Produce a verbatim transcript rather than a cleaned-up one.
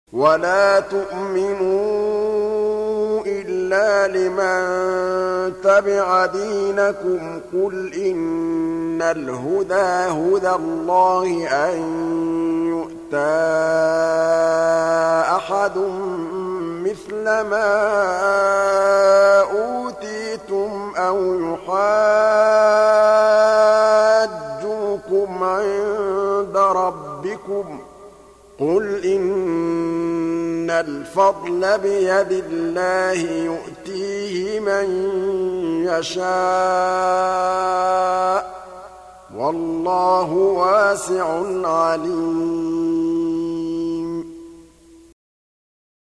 وَلَا تُؤْمِنُوا إِلَّا لِمَن تَبِعَ دِينَكُمْ قُلْ إِنَّ الْهُدَىٰ هُدَى اللَّهِ أَن يُؤْتَىٰ أَحَدٌ مِّثْلَ مَا أُوتِيتُمْ أَوْ يُحَاجُّوكُمْ عِندَ رَبِّكُمْ ۗ قُلْ إِنَّ الْفَضْلَ بِيَدِ اللَّهِ يُؤْتِيهِ مَن يَشَاءُ ۗ وَاللَّهُ وَاسِعٌ عَلِيمٌ